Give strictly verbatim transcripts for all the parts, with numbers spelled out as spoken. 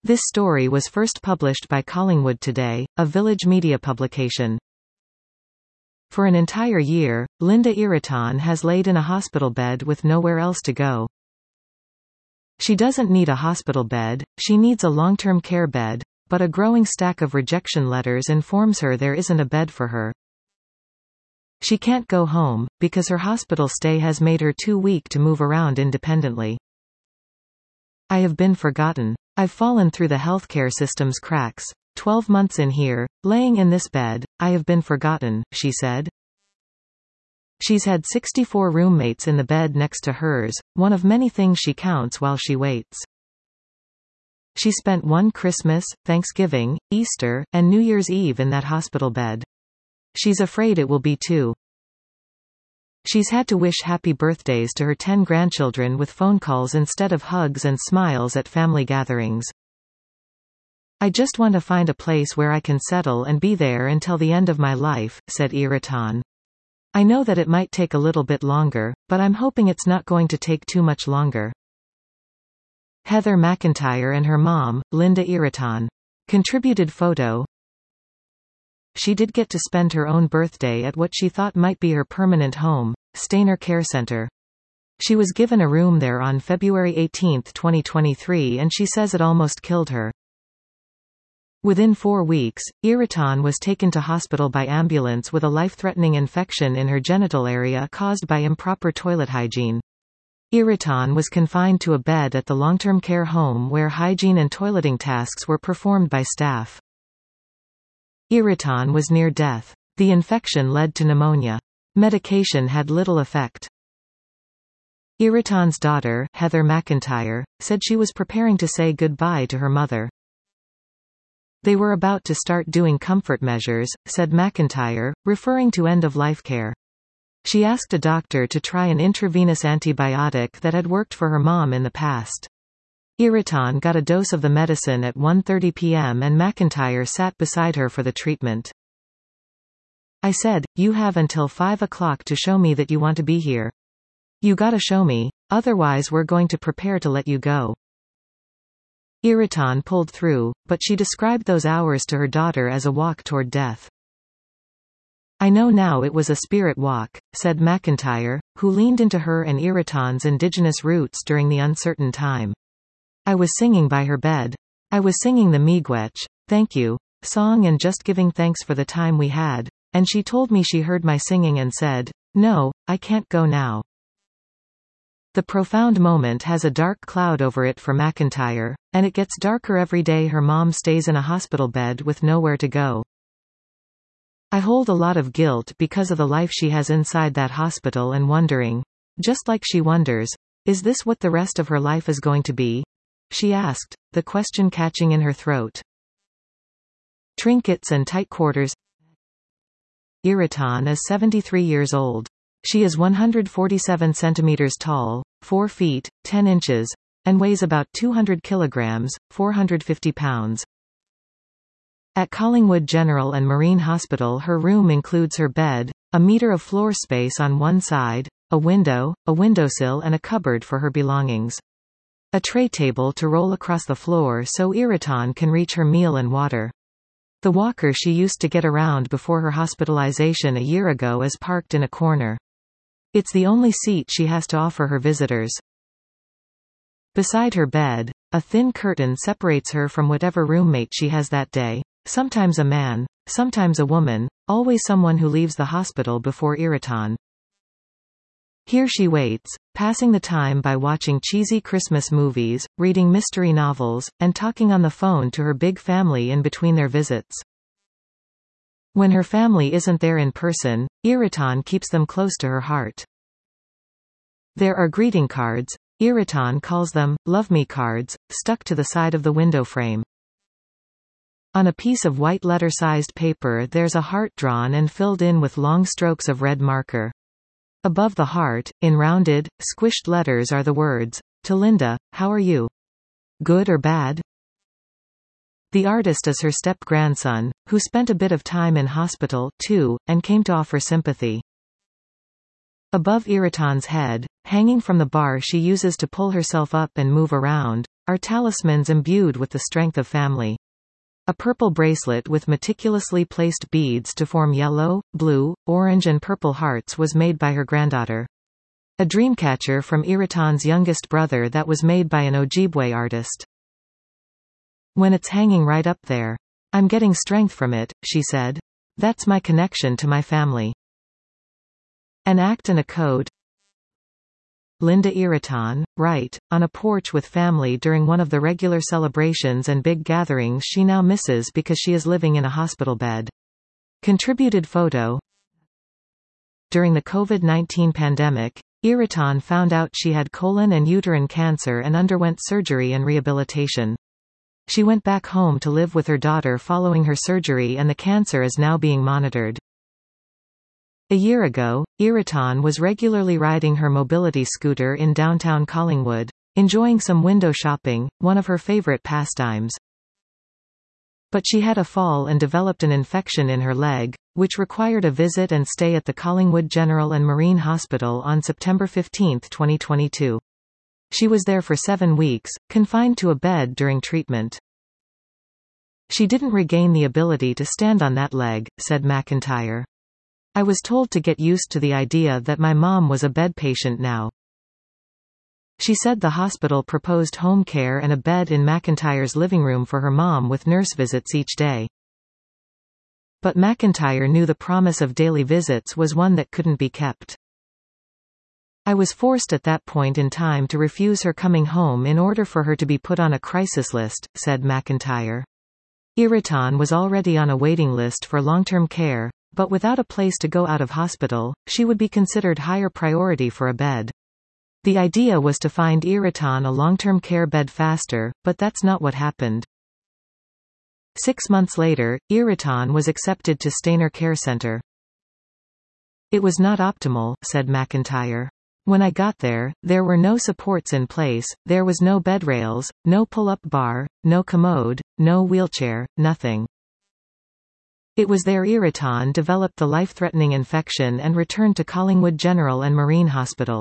This story was first published by Collingwood Today, a Village media publication. For an entire year, Linda Iraton has laid in a hospital bed with nowhere else to go. She doesn't need a hospital bed, she needs a long-term care bed, but a growing stack of rejection letters informs her there isn't a bed for her. She can't go home, because her hospital stay has made her too weak to move around independently. I have been forgotten. I've fallen through the healthcare system's cracks. Twelve months in here, laying in this bed, I have been forgotten, she said. She's had sixty-four roommates in the bed next to hers, one of many things she counts while she waits. She spent one Christmas, Thanksgiving, Easter, and New Year's Eve in that hospital bed. She's afraid it will be two. She's had to wish happy birthdays to her ten grandchildren with phone calls instead of hugs and smiles at family gatherings. I just want to find a place where I can settle and be there until the end of my life, said Iraton. I know that it might take a little bit longer, but I'm hoping it's not going to take too much longer. Heather McIntyre and her mom, Linda Iraton. Contributed photo. She did get to spend her own birthday at what she thought might be her permanent home, Stainer Care Center. She was given a room there on February eighteenth twenty twenty-three, and she says it almost killed her. Within four weeks, Iraton was taken to hospital by ambulance with a life-threatening infection in her genital area caused by improper toilet hygiene. Iraton was confined to a bed at the long-term care home where hygiene and toileting tasks were performed by staff. Iraton was near death. The infection led to pneumonia. Medication had little effect. Iraton's daughter, Heather McIntyre, said she was preparing to say goodbye to her mother. They were about to start doing comfort measures, said McIntyre, referring to end-of-life care. She asked a doctor to try an intravenous antibiotic that had worked for her mom in the past. Iraton got a dose of the medicine at one thirty p m and McIntyre sat beside her for the treatment. I said, you have until five o'clock to show me that you want to be here. You gotta show me, otherwise we're going to prepare to let you go. Iraton pulled through, but she described those hours to her daughter as a walk toward death. I know now it was a spirit walk, said McIntyre, who leaned into her and Iraton's indigenous roots during the uncertain time. I was singing by her bed. I was singing the Miigwech, thank you, song and just giving thanks for the time we had, and she told me she heard my singing and said, no, I can't go now. The profound moment has a dark cloud over it for McIntyre, and it gets darker every day her mom stays in a hospital bed with nowhere to go. I hold a lot of guilt because of the life she has inside that hospital and wondering, just like she wonders, is this what the rest of her life is going to be? She asked, the question catching in her throat. Trinkets and tight quarters. Iraton is seventy-three years old. She is one hundred forty-seven centimeters tall, four feet, ten inches, and weighs about two hundred kilograms, four hundred fifty pounds. At Collingwood General and Marine Hospital, her room includes her bed, a meter of floor space on one side, a window, a windowsill and a cupboard for her belongings. A tray table to roll across the floor so Iraton can reach her meal and water. The walker she used to get around before her hospitalization a year ago is parked in a corner. It's the only seat she has to offer her visitors. Beside her bed, a thin curtain separates her from whatever roommate she has that day, sometimes a man, sometimes a woman, always someone who leaves the hospital before Iraton. Here she waits, passing the time by watching cheesy Christmas movies, reading mystery novels, and talking on the phone to her big family in between their visits. When her family isn't there in person, Iraton keeps them close to her heart. There are greeting cards, Iraton calls them, love me cards, stuck to the side of the window frame. On a piece of white letter-sized paper there's a heart drawn and filled in with long strokes of red marker. Above the heart, in rounded, squished letters are the words, to Linda, how are you? Good or bad? The artist is her step-grandson, who spent a bit of time in hospital, too, and came to offer sympathy. Above Iraton's head, hanging from the bar she uses to pull herself up and move around, are talismans imbued with the strength of family. A purple bracelet with meticulously placed beads to form yellow, blue, orange and purple hearts was made by her granddaughter. A dreamcatcher from Iritan's youngest brother that was made by an Ojibwe artist. When it's hanging right up there. I'm getting strength from it, she said. That's my connection to my family. An act and a code. Linda Iritan, right, on a porch with family during one of the regular celebrations and big gatherings she now misses because she is living in a hospital bed. Contributed photo. During the COVID nineteen pandemic, Iritan found out she had colon and uterine cancer and underwent surgery and rehabilitation. She went back home to live with her daughter following her surgery, and the cancer is now being monitored. A year ago, Iritan was regularly riding her mobility scooter in downtown Collingwood, enjoying some window shopping, one of her favorite pastimes. But she had a fall and developed an infection in her leg, which required a visit and stay at the Collingwood General and Marine Hospital on September fifteenth, twenty twenty-two. She was there for seven weeks, confined to a bed during treatment. She didn't regain the ability to stand on that leg, said McIntyre. I was told to get used to the idea that my mom was a bed patient now. She said the hospital proposed home care and a bed in McIntyre's living room for her mom with nurse visits each day. But McIntyre knew the promise of daily visits was one that couldn't be kept. I was forced at that point in time to refuse her coming home in order for her to be put on a crisis list, said McIntyre. Iritan was already on a waiting list for long-term care, but without a place to go out of hospital, she would be considered higher priority for a bed. The idea was to find Iritan a long-term care bed faster, but that's not what happened. Six months later, Iritan was accepted to Stayner Care Centre. It was not optimal, said McIntyre. When I got there, there were no supports in place, there was no bed rails, no pull-up bar, no commode, no wheelchair, nothing. It was there Iritan developed the life-threatening infection and returned to Collingwood General and Marine Hospital.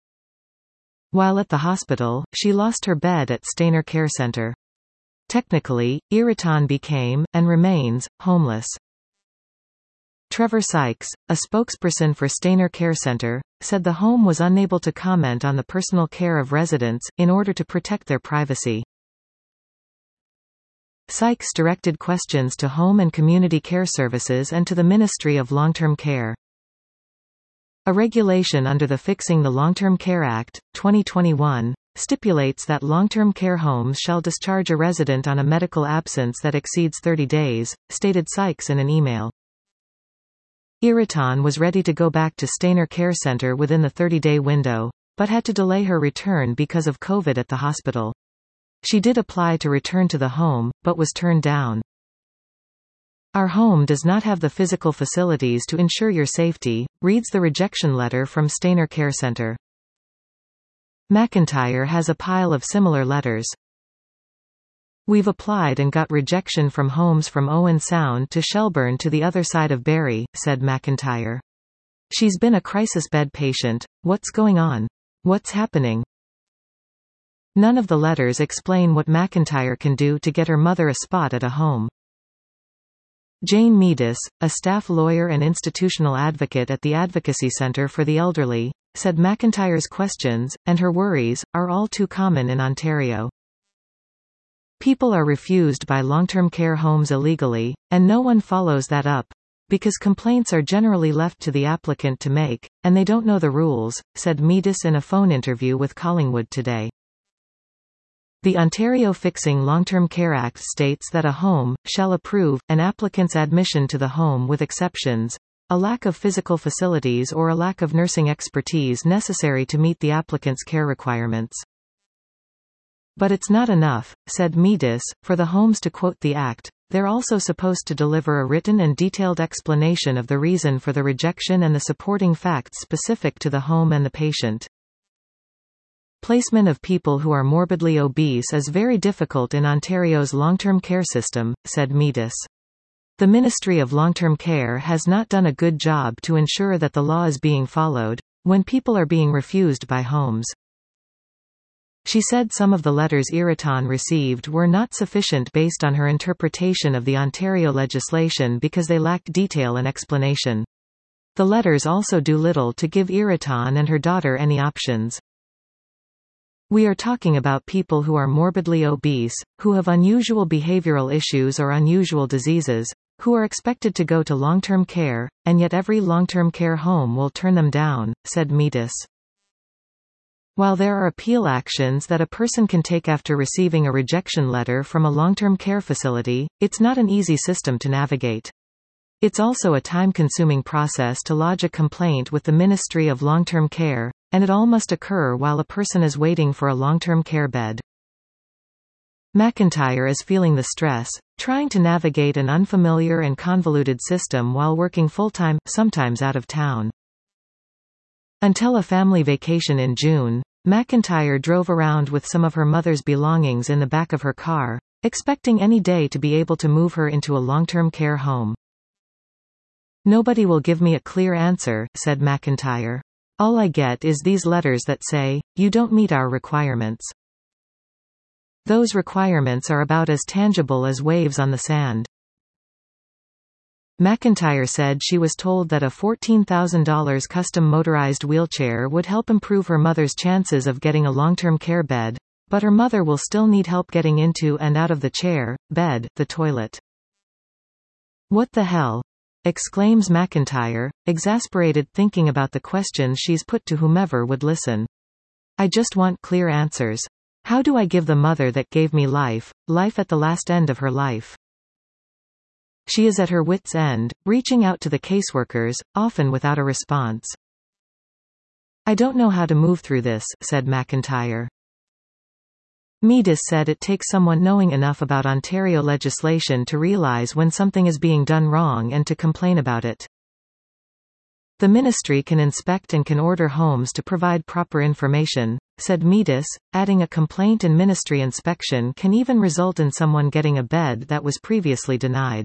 While at the hospital, she lost her bed at Stayner Care Centre. Technically, Iritan became, and remains, homeless. Trevor Sykes, a spokesperson for Stayner Care Centre, said the home was unable to comment on the personal care of residents, in order to protect their privacy. Sykes directed questions to Home and Community Care Services and to the Ministry of Long-Term Care. A regulation under the Fixing the Long-Term Care Act, twenty twenty-one, stipulates that long-term care homes shall discharge a resident on a medical absence that exceeds thirty days, stated Sykes in an email. Iritan was ready to go back to Stayner Care Centre within the thirty-day window, but had to delay her return because of COVID at the hospital. She did apply to return to the home, but was turned down. Our home does not have the physical facilities to ensure your safety, reads the rejection letter from Stayner Care Centre. McIntyre has a pile of similar letters. We've applied and got rejection from homes from Owen Sound to Shelburne to the other side of Barrie, said McIntyre. She's been a crisis bed patient. What's going on? What's happening? None of the letters explain what McIntyre can do to get her mother a spot at a home. Jane Meadis, a staff lawyer and institutional advocate at the Advocacy Centre for the Elderly, said McIntyre's questions, and her worries, are all too common in Ontario. People are refused by long-term care homes illegally, and no one follows that up, because complaints are generally left to the applicant to make, and they don't know the rules, said Meadis in a phone interview with Collingwood Today. The Ontario Fixing Long-Term Care Act states that a home shall approve an applicant's admission to the home with exceptions, a lack of physical facilities or a lack of nursing expertise necessary to meet the applicant's care requirements. But it's not enough, said Meadis, for the homes to quote the Act. They're also supposed to deliver a written and detailed explanation of the reason for the rejection and the supporting facts specific to the home and the patient. Placement of people who are morbidly obese is very difficult in Ontario's long-term care system, said Meadis. The Ministry of Long-Term Care has not done a good job to ensure that the law is being followed, when people are being refused by homes. She said some of the letters Iriton received were not sufficient based on her interpretation of the Ontario legislation because they lacked detail and explanation. The letters also do little to give Iriton and her daughter any options. We are talking about people who are morbidly obese, who have unusual behavioral issues or unusual diseases, who are expected to go to long-term care, and yet every long-term care home will turn them down, said Metis. While there are appeal actions that a person can take after receiving a rejection letter from a long-term care facility, it's not an easy system to navigate. It's also a time-consuming process to lodge a complaint with the Ministry of Long-Term Care, and it all must occur while a person is waiting for a long-term care bed. McIntyre is feeling the stress, trying to navigate an unfamiliar and convoluted system while working full-time, sometimes out of town. Until a family vacation in June, McIntyre drove around with some of her mother's belongings in the back of her car, expecting any day to be able to move her into a long-term care home. "Nobody will give me a clear answer," said McIntyre. "All I get is these letters that say, 'You don't meet our requirements.' Those requirements are about as tangible as waves on the sand." McIntyre said she was told that a fourteen thousand dollar custom motorized wheelchair would help improve her mother's chances of getting a long-term care bed, but her mother will still need help getting into and out of the chair, bed, the toilet. "What the hell?" exclaims McIntyre, exasperated thinking about the questions she's put to whomever would listen. "I just want clear answers. How do I give the mother that gave me life, life at the last end of her life?" She is at her wit's end, reaching out to the caseworkers, often without a response. "I don't know how to move through this," said McIntyre. Metis said it takes someone knowing enough about Ontario legislation to realize when something is being done wrong and to complain about it. "The ministry can inspect and can order homes to provide proper information," said Metis, adding a complaint and ministry inspection can even result in someone getting a bed that was previously denied.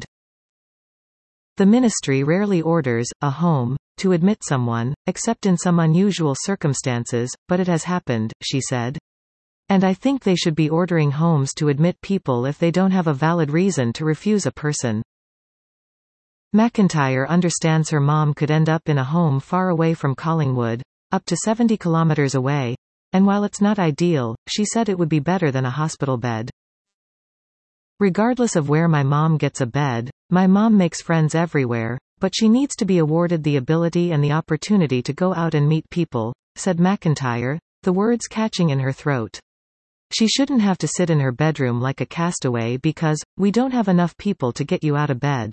The ministry rarely orders a home to admit someone, except in some unusual circumstances, but it has happened, she said. "And I think they should be ordering homes to admit people if they don't have a valid reason to refuse a person." McIntyre understands her mom could end up in a home far away from Collingwood, up to seventy kilometers away, and while it's not ideal, she said it would be better than a hospital bed. "Regardless of where my mom gets a bed, my mom makes friends everywhere, but she needs to be awarded the ability and the opportunity to go out and meet people," said McIntyre, the words catching in her throat. "She shouldn't have to sit in her bedroom like a castaway because, we don't have enough people to get you out of bed."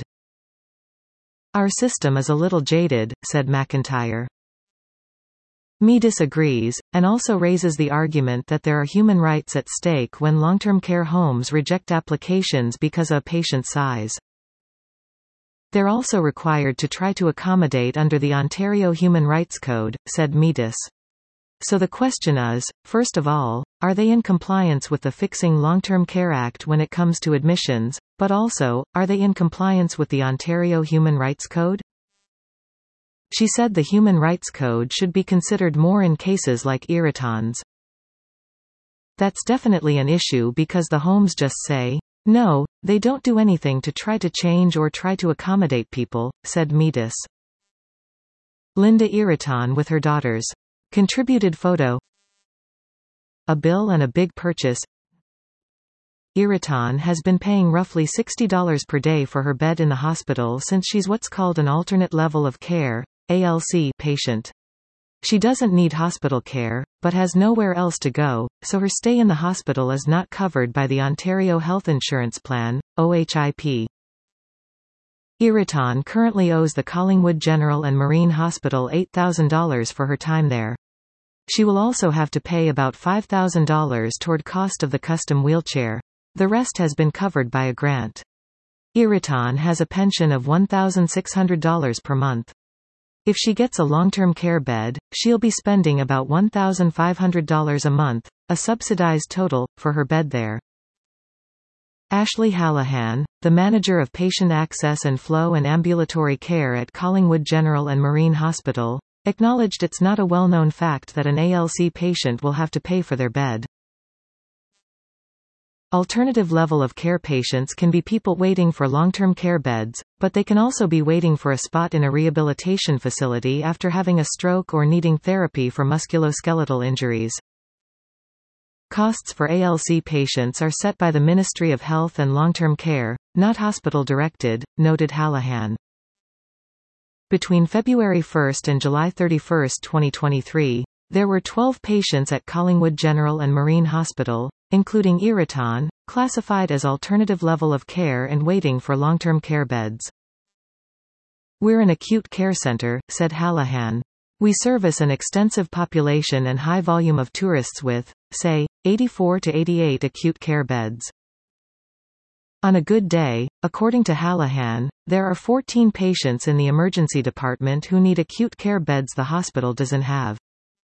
"Our system is a little jaded," said McIntyre. Metis agrees, and also raises the argument that there are human rights at stake when long-term care homes reject applications because of patient size. "They're also required to try to accommodate under the Ontario Human Rights Code," said Metis. "So the question is, first of all, are they in compliance with the Fixing Long-Term Care Act when it comes to admissions, but also, are they in compliance with the Ontario Human Rights Code?" She said the Human Rights Code should be considered more in cases like Iriton's. "That's definitely an issue because the homes just say, no, they don't do anything to try to change or try to accommodate people," said Metis. Linda Iriton with her daughters. Contributed photo. A bill and a big purchase. Iriton has been paying roughly sixty dollars per day for her bed in the hospital since she's what's called an alternate level of care (A L C) patient. She doesn't need hospital care, but has nowhere else to go, so her stay in the hospital is not covered by the Ontario Health Insurance Plan, O H I P. Iriton currently owes the Collingwood General and Marine Hospital eight thousand dollars for her time there. She will also have to pay about five thousand dollars toward cost of the custom wheelchair. The rest has been covered by a grant. Iriton has a pension of one thousand six hundred dollars per month. If she gets a long-term care bed, she'll be spending about one thousand five hundred dollars a month, a subsidized total, for her bed there. Ashley Hallahan, the manager of patient access and flow and ambulatory care at Collingwood General and Marine Hospital, acknowledged it's not a well-known fact that an A L C patient will have to pay for their bed. Alternative level of care patients can be people waiting for long-term care beds, but they can also be waiting for a spot in a rehabilitation facility after having a stroke or needing therapy for musculoskeletal injuries. Costs for A L C patients are set by the Ministry of Health and Long-Term Care, not hospital-directed, noted Hallahan. Between February first and July thirty-first twenty twenty-three, there were twelve patients at Collingwood General and Marine Hospital, including Iriton, classified as alternative level of care and waiting for long-term care beds. "We're an acute care center," said Hallahan. "We service an extensive population and high volume of tourists with, say, eighty-four to eighty-eight acute care beds. On a good day, according to Hallahan, there are fourteen patients in the emergency department who need acute care beds the hospital doesn't have.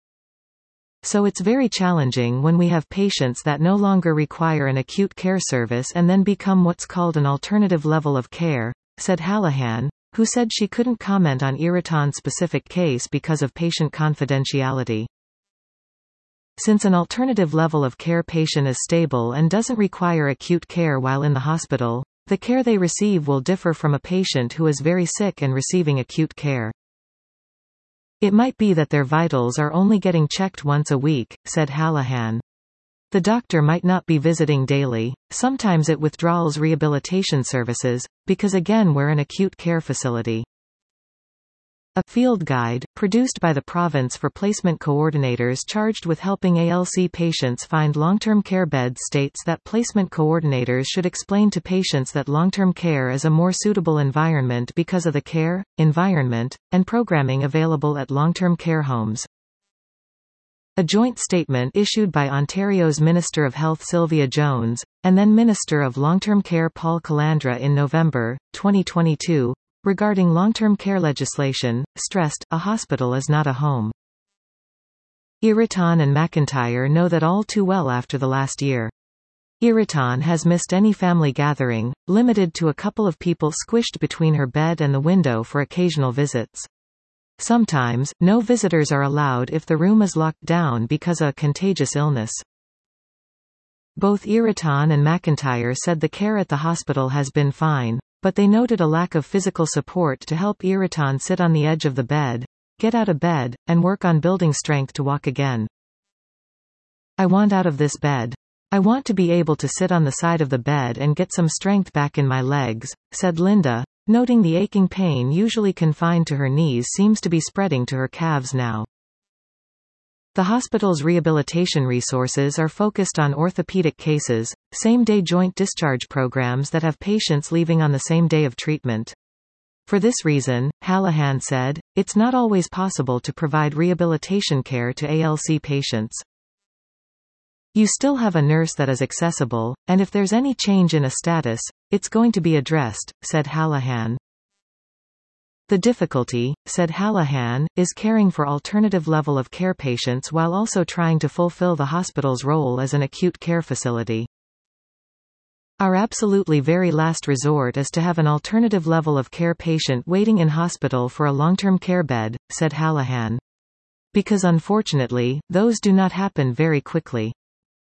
So it's very challenging when we have patients that no longer require an acute care service and then become what's called an alternative level of care," said Hallahan, who said she couldn't comment on Iriton's specific case because of patient confidentiality. Since an alternative level of care patient is stable and doesn't require acute care while in the hospital, the care they receive will differ from a patient who is very sick and receiving acute care. "It might be that their vitals are only getting checked once a week," said Hallahan. "The doctor might not be visiting daily, sometimes it withdraws rehabilitation services, because again we're an acute care facility." A field guide, produced by the province for placement coordinators charged with helping A L C patients find long-term care beds, states that placement coordinators should explain to patients that long-term care is a more suitable environment because of the care, environment, and programming available at long-term care homes. A joint statement issued by Ontario's Minister of Health Sylvia Jones, and then Minister of Long-Term Care Paul Calandra in November, twenty twenty-two, regarding long-term care legislation, stressed, a hospital is not a home. Iriton and McIntyre know that all too well after the last year. Iriton has missed any family gathering, limited to a couple of people squished between her bed and the window for occasional visits. Sometimes, no visitors are allowed if the room is locked down because of a contagious illness. Both Iriton and McIntyre said the care at the hospital has been fine, but they noted a lack of physical support to help Iriton sit on the edge of the bed, get out of bed, and work on building strength to walk again. "I want out of this bed. I want to be able to sit on the side of the bed and get some strength back in my legs," said Linda, noting the aching pain usually confined to her knees seems to be spreading to her calves now. The hospital's rehabilitation resources are focused on orthopedic cases, same-day joint discharge programs that have patients leaving on the same day of treatment. For this reason, Hallahan said, it's not always possible to provide rehabilitation care to A L C patients. "You still have a nurse that is accessible, and if there's any change in a status, it's going to be addressed," said Hallahan. "The difficulty," said Hallahan, "is caring for alternative level of care patients while also trying to fulfill the hospital's role as an acute care facility. Our absolutely very last resort is to have an alternative level of care patient waiting in hospital for a long-term care bed," said Hallahan. "Because unfortunately, those do not happen very quickly."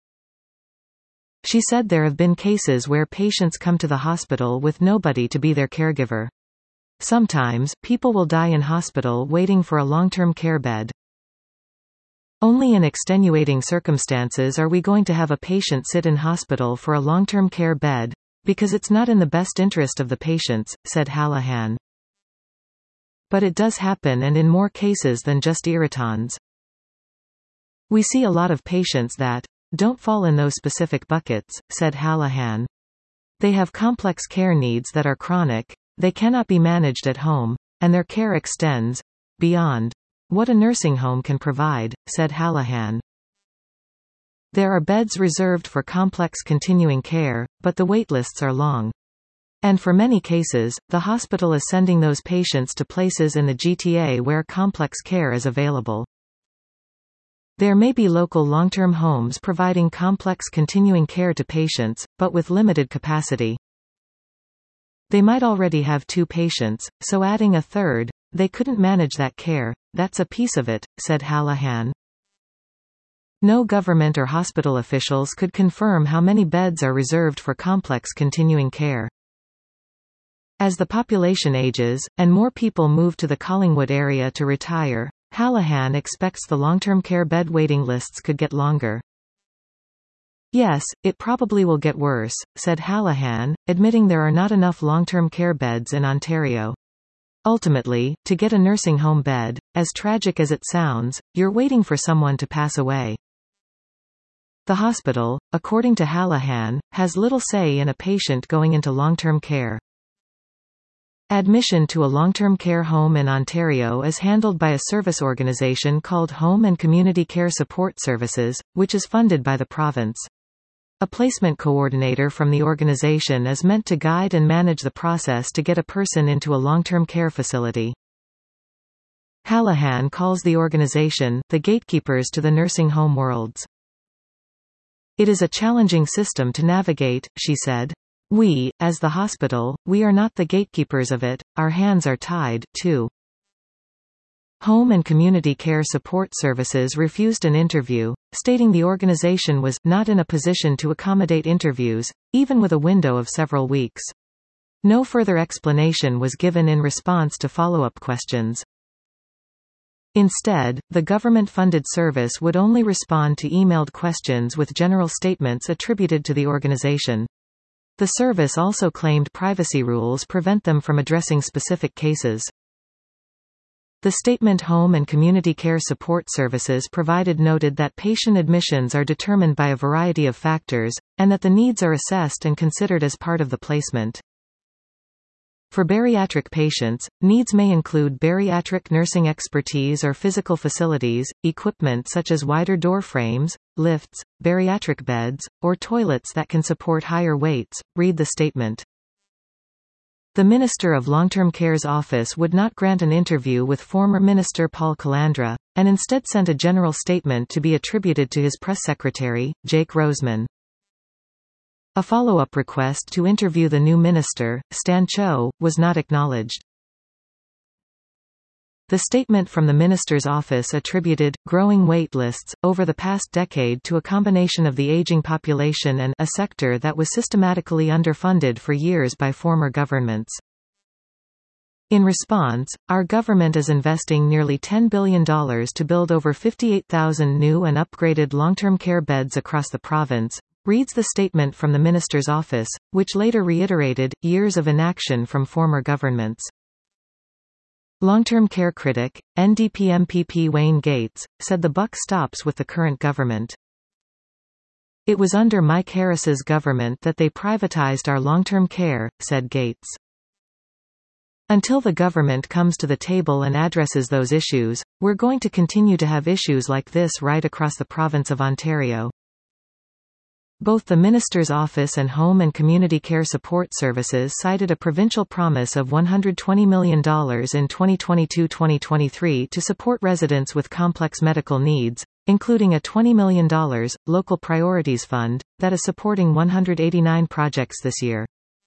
She said there have been cases where patients come to the hospital with nobody to be their caregiver. Sometimes, people will die in hospital waiting for a long-term care bed. "Only in extenuating circumstances are we going to have a patient sit in hospital for a long-term care bed, because it's not in the best interest of the patients," said Hallahan. "But it does happen, and in more cases than just Iriton's. We see a lot of patients that don't fall in those specific buckets," said Hallahan. "They have complex care needs that are chronic, they cannot be managed at home, and their care extends beyond what a nursing home can provide," said Hallahan. "There are beds reserved for complex continuing care, but the waitlists are long. And for many cases, the hospital is sending those patients to places in the G T A where complex care is available. There may be local long-term homes providing complex continuing care to patients, but with limited capacity. They might already have two patients, so adding a third, they couldn't manage that care. That's a piece of it," said Hallahan. No government or hospital officials could confirm how many beds are reserved for complex continuing care. As the population ages, and more people move to the Collingwood area to retire, Hallahan expects the long-term care bed waiting lists could get longer. "Yes, it probably will get worse," said Hallahan, admitting there are not enough long-term care beds in Ontario. "Ultimately, to get a nursing home bed, as tragic as it sounds, you're waiting for someone to pass away." The hospital, according to Hallahan, has little say in a patient going into long-term care. Admission to a long-term care home in Ontario is handled by a service organisation called Home and Community Care Support Services, which is funded by the province. A placement coordinator from the organisation is meant to guide and manage the process to get a person into a long-term care facility. Hallahan calls the organisation the gatekeepers to the nursing home worlds. "It is a challenging system to navigate," she said. "We, as the hospital, we are not the gatekeepers of it, our hands are tied, too." Home and Community Care Support Services refused an interview, stating the organization was not in a position to accommodate interviews, even with a window of several weeks. No further explanation was given in response to follow-up questions. Instead, the government-funded service would only respond to emailed questions with general statements attributed to the organization. The service also claimed privacy rules prevent them from addressing specific cases. The statement Home and Community Care Support Services provided noted that patient admissions are determined by a variety of factors, and that the needs are assessed and considered as part of the placement. For bariatric patients, needs may include bariatric nursing expertise or physical facilities, equipment such as wider door frames, lifts, bariatric beds, or toilets that can support higher weights, read the statement. The Minister of Long-Term Care's office would not grant an interview with former Minister Paul Calandra, and instead sent a general statement to be attributed to his press secretary, Jake Roseman. A follow-up request to interview the new minister, Stan Cho, was not acknowledged. The statement from the minister's office attributed growing wait lists over the past decade to a combination of the aging population and a sector that was systematically underfunded for years by former governments. In response, our government is investing nearly ten billion dollars to build over fifty-eight thousand new and upgraded long-term care beds across the province, reads the statement from the minister's office, which later reiterated years of inaction from former governments. Long-term care critic, N D P M P P Wayne Gates, said the buck stops with the current government. "It was under Mike Harris's government that they privatized our long-term care," said Gates. "Until the government comes to the table and addresses those issues, we're going to continue to have issues like this right across the province of Ontario." Both the Minister's Office and Home and Community Care Support Services cited a provincial promise of one hundred twenty million dollars in twenty twenty-two to twenty twenty-three to support residents with complex medical needs, including a twenty million dollars Local Priorities Fund, that is supporting one hundred eighty-nine projects this year.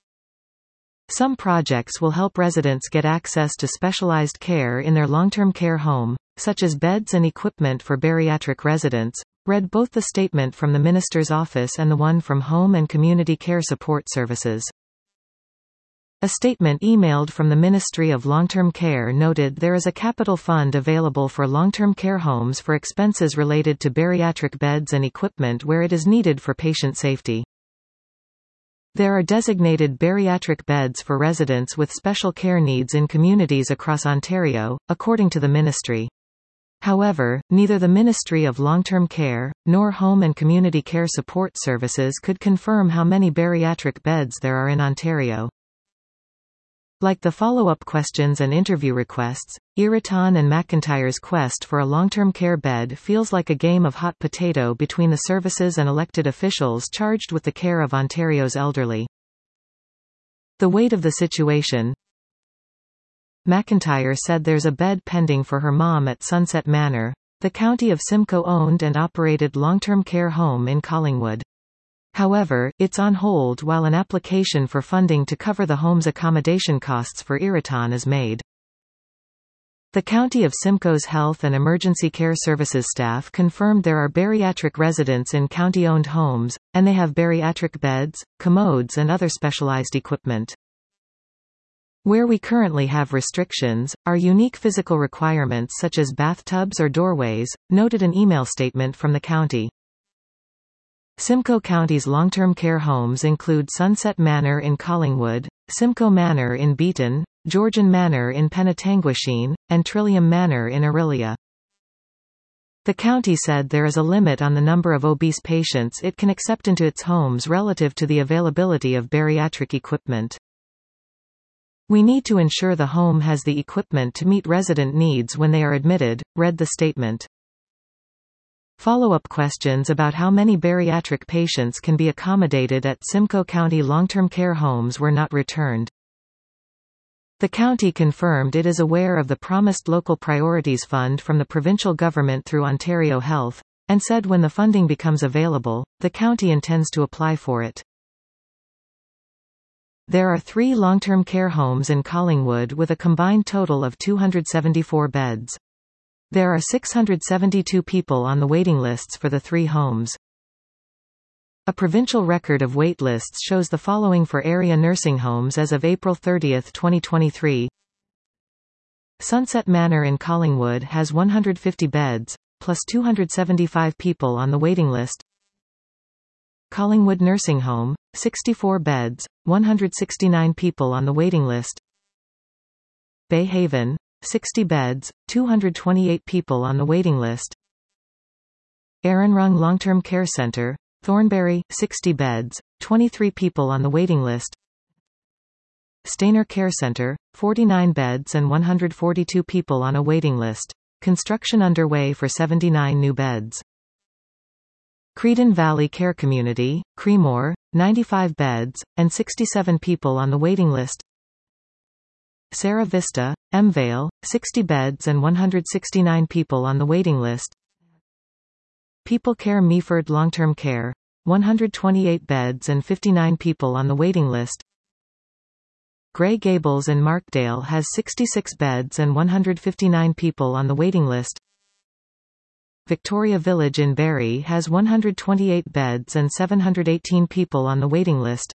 Some projects will help residents get access to specialized care in their long-term care home, such as beds and equipment for bariatric residents, read both the statement from the Minister's Office and the one from Home and Community Care Support Services. A statement emailed from the Ministry of Long-Term Care noted there is a capital fund available for long-term care homes for expenses related to bariatric beds and equipment where it is needed for patient safety. There are designated bariatric beds for residents with special care needs in communities across Ontario, according to the ministry. However, neither the Ministry of Long-Term Care, nor Home and Community Care Support Services could confirm how many bariatric beds there are in Ontario. Like the follow-up questions and interview requests, Iritan and McIntyre's quest for a long-term care bed feels like a game of hot potato between the services and elected officials charged with the care of Ontario's elderly. The weight of the situation. McIntyre said there's a bed pending for her mom at Sunset Manor, the County of Simcoe owned and operated long-term care home in Collingwood. However, it's on hold while an application for funding to cover the home's accommodation costs for Iritan is made. The County of Simcoe's Health and Emergency Care Services staff confirmed there are bariatric residents in county-owned homes, and they have bariatric beds, commodes and other specialized equipment. Where we currently have restrictions, are unique physical requirements such as bathtubs or doorways, noted an email statement from the county. Simcoe County's long-term care homes include Sunset Manor in Collingwood, Simcoe Manor in Beaton, Georgian Manor in Penetanguishene, and Trillium Manor in Orillia. The county said there is a limit on the number of obese patients it can accept into its homes relative to the availability of bariatric equipment. We need to ensure the home has the equipment to meet resident needs when they are admitted, read the statement. Follow-up questions about how many bariatric patients can be accommodated at Simcoe County long-term care homes were not returned. The county confirmed it is aware of the promised Local Priorities Fund from the provincial government through Ontario Health, and said when the funding becomes available, the county intends to apply for it. There are three long-term care homes in Collingwood with a combined total of two hundred seventy-four beds. There are six hundred seventy-two people on the waiting lists for the three homes. A provincial record of wait lists shows the following for area nursing homes as of April thirtieth twenty twenty-three. Sunset Manor in Collingwood has one hundred fifty beds, plus two hundred seventy-five people on the waiting list. Collingwood Nursing Home, sixty-four beds, one hundred sixty-nine people on the waiting list. Bay Haven, sixty beds, two hundred twenty-eight people on the waiting list. Aaronrung Long-Term Care Centre, Thornbury, sixty beds, twenty-three people on the waiting list. Stainer Care Centre, forty-nine beds and one hundred forty-two people on a waiting list. Construction underway for seventy-nine new beds. Creedon Valley Care Community, Creemore, ninety-five beds, and sixty-seven people on the waiting list. Sarah Vista, Mvale, sixty beds and one hundred sixty-nine people on the waiting list. People Care Meaford Long-Term Care, one hundred twenty-eight beds and fifty-nine people on the waiting list. Grey Gables in Markdale has sixty-six beds and one hundred fifty-nine people on the waiting list. Victoria Village in Barrie has one hundred twenty-eight beds and seven hundred eighteen people on the waiting list.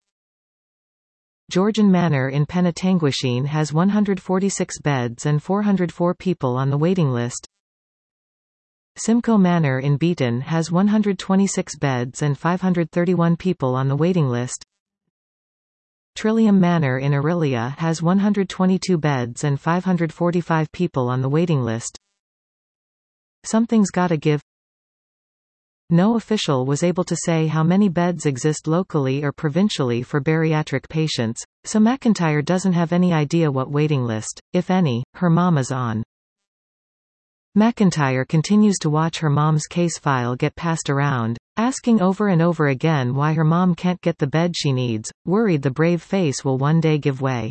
Georgian Manor in Penetanguishene has one hundred forty-six beds and four hundred four people on the waiting list. Simcoe Manor in Beaton has one hundred twenty-six beds and five hundred thirty-one people on the waiting list. Trillium Manor in Orillia has one hundred twenty-two beds and five hundred forty-five people on the waiting list. Something's gotta give. No official was able to say how many beds exist locally or provincially for bariatric patients, so McIntyre doesn't have any idea what waiting list, if any, her mom is on. McIntyre continues to watch her mom's case file get passed around, asking over and over again why her mom can't get the bed she needs, worried the brave face will one day give way.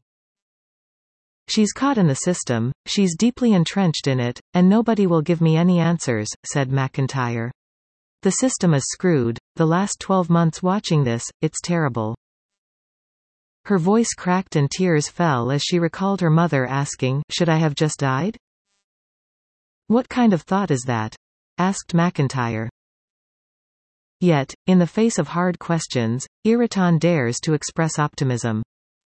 She's caught in the system, she's deeply entrenched in it, and nobody will give me any answers, said McIntyre. The system is screwed. The last twelve months watching this, it's terrible. Her voice cracked and tears fell as she recalled her mother asking, "Should I have just died?" "What kind of thought is that?" asked McIntyre. Yet, in the face of hard questions, Iraton dares to express optimism.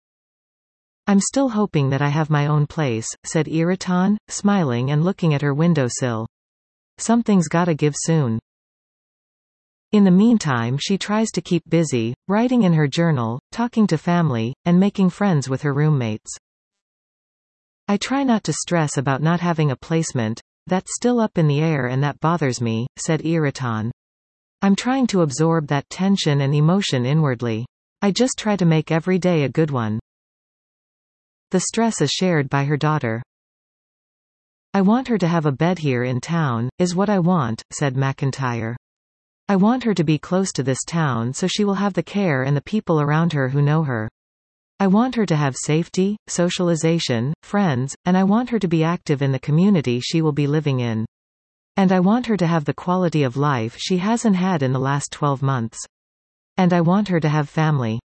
"I'm still hoping that I have my own place," said Iraton, smiling and looking at her windowsill. "Something's gotta give soon." In the meantime she tries to keep busy, writing in her journal, talking to family, and making friends with her roommates. "I try not to stress about not having a placement. That's still up in the air and that bothers me," said Iraton. "I'm trying to absorb that tension and emotion inwardly. I just try to make every day a good one." The stress is shared by her daughter. "I want her to have a bed here in town, is what I want," said McIntyre. "I want her to be close to this town so she will have the care and the people around her who know her. I want her to have safety, socialization, friends, and I want her to be active in the community she will be living in. And I want her to have the quality of life she hasn't had in the last twelve months. And I want her to have family."